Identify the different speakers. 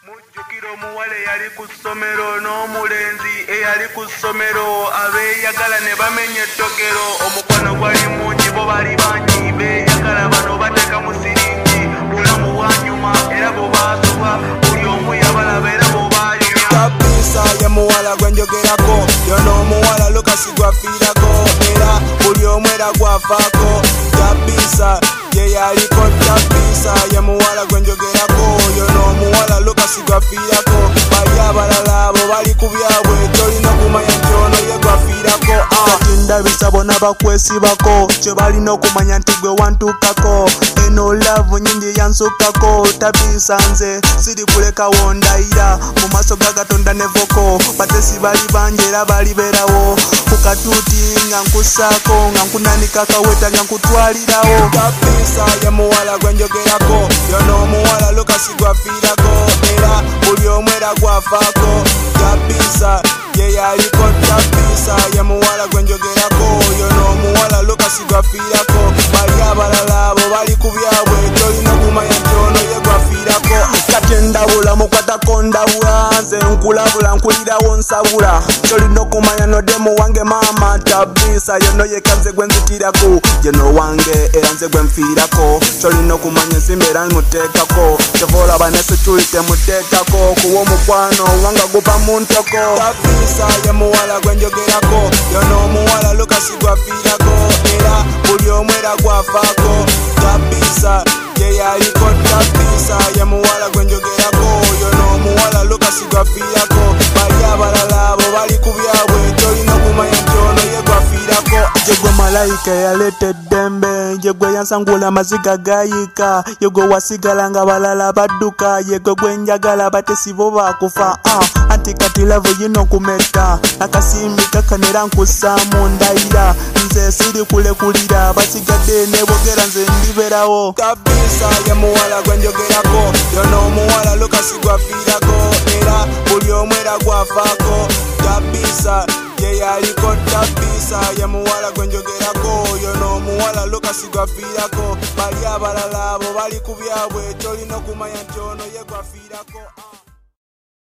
Speaker 1: Mujjukira omuwala eyali ku ssomero n'omulenzi eyali ku ssomero abeeyagala ne bamenya ettogero omukwano gwali mungi bo bali bangi beeyagala bano bateeka mu siringi bulamu bwanyuma era bo baasubwa buli omu yabalaba era bo baanyumya kabisa ye muwala gwe njogerako yono omuwala Lukasi gwafiirako era buli omu era gwafaako kabisa ye yaliko kabisa ye muwala gwe njogerako yono omuwala Lukasi gwafiirako bali abalala abo bali ku byabwe tolina okumanya nti ono ye gwafiirako kati ndabisa bonna bakwesibako kye balina okumanya nti gwe wantuukako eno laavu nyingi yansukako tabisa nze siri kulekawo ndayira mu maaso ga Katonda nevoko batesi bali bangi era baliberawo ku katuuti nga nkusaako nga nkunanika kaweta nga nkutwalirawo kabisa ye muwala gwe njogerako yono omuwala Lukasi gwafiirako era buli omu era gwafaako kabisa ye yaliko kabisa ye muwala gwe njogerako yono omuwala Lukasi gwafiirako bali abalala abo bali ku byabwe tolina okumanya nti ono ye gwafiirako kati ndabula mukwatako ndabula nze nkulabula nkulirawo nsabula tolina okumanya nodemu wange maama tabisa yono yeka nze gwe nzitirako yeno wange era nze gwe nfiirako tolina okumanya nsimbeera muteekako kyovolaba ne security muteekako kuwa omukwano wanga gupa mu ntoko kabisa ye muwala gwe njogerako yono omuwala Lukasi gwafiirako era buli omu era gwafaako kabisa ye yaliko kabisa ye muwala gwe njogerako yono omuwala Lukasi gwafiirako bali abalala abo bali ku byabwe tolina okumanya nti ono ye gwafiirako ye gwe malayika eyaleeta eddembe ye gwe yansangula amaziga gayika ye gwe wasigala nga balala badduka ye gwe gwe njagala batesi bo bakufa anti kati lavu yino kumeka akasimbi kakanera nkussaamu ndayira nze siri kulekulira basigadde nebogera nze ndiberawo kabisa ye muwala gwe njogerako yono omuwala Lukasi gwafiirako era buli omu era gwafaako kabisa ye yaliko kabisa ye muwala gwe njogerako yono omuwala Lukasi gwafiirako bali abalala abo bali ku byabwe tolina okumanya nti ono ye gwafiirako